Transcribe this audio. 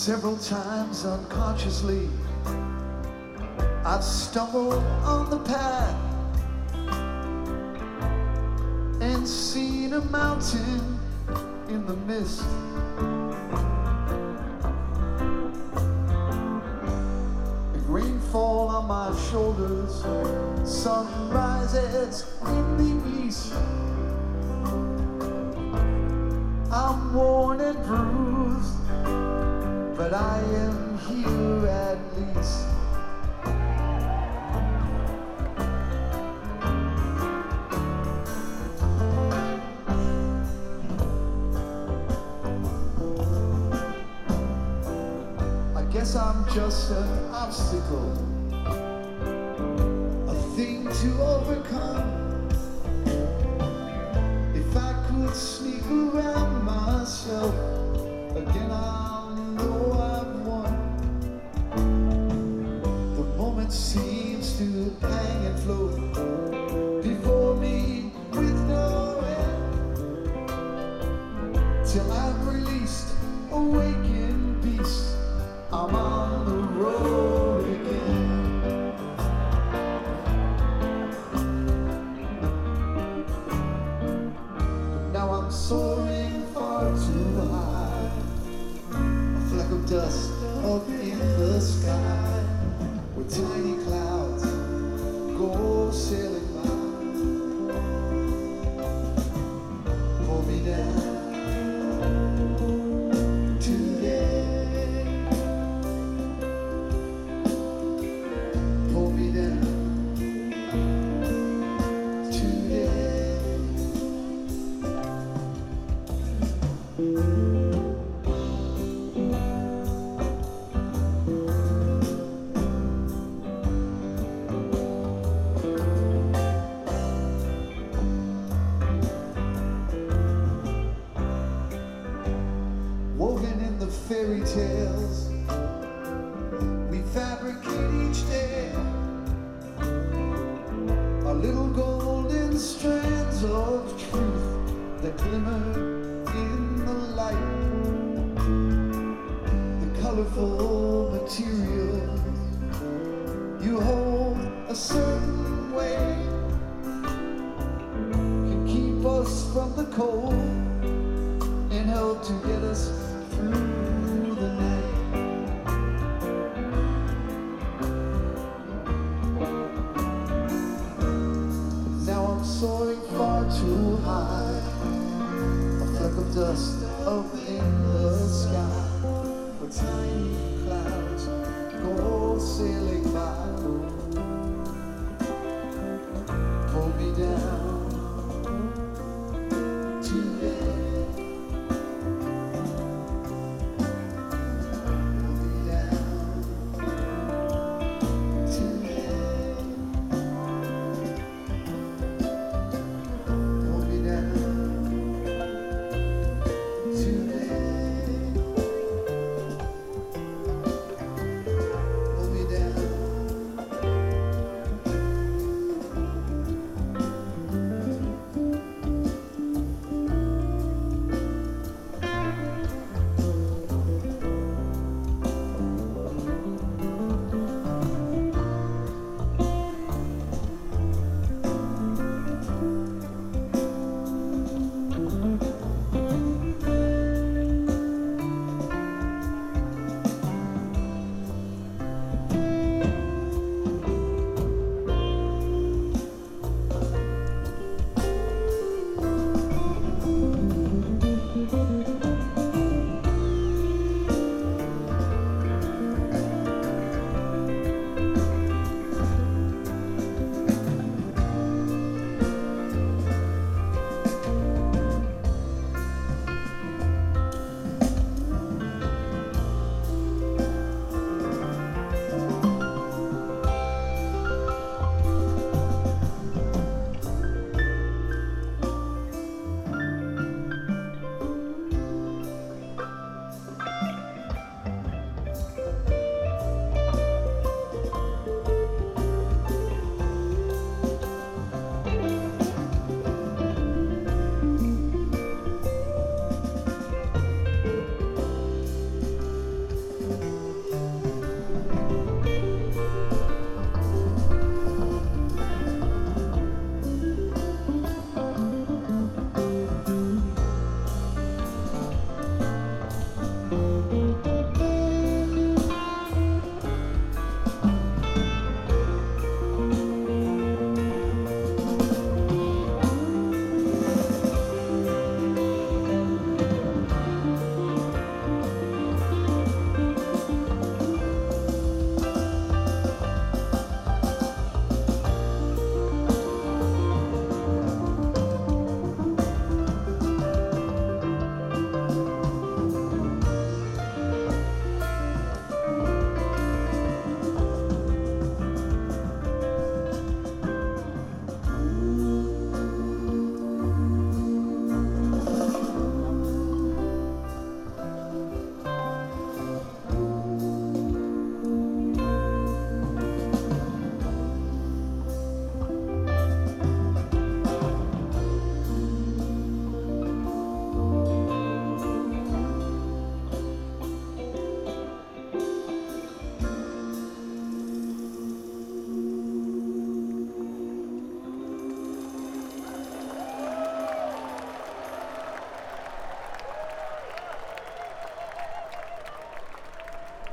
Several times unconsciously I've stumbled on the path and seen a mountain in the mist. Rainfall on my shoulders, sun rises in the east. I'm worn and bruised, but I am here at least. I guess I'm just an obstacle, a thing to overcome. If I could sneak around myself again, I'll know I've won. The moment seems to hang and float before me with no end, till I'm released, awakened beast. I'm on the road again. But now I'm soaring far too high, a fleck of dust up in the sky, where tiny clouds go sailing by. Pull me down today. Pull me down today. Woven in the fairy tales we fabricate each day, are little golden strands of truth that glimmer in the light. The colorful materials you hold a certain way can keep us from the cold and help to get us through the night. Now I'm soaring far too high, a fleck of dust up in the sky, where tiny clouds go sailing by.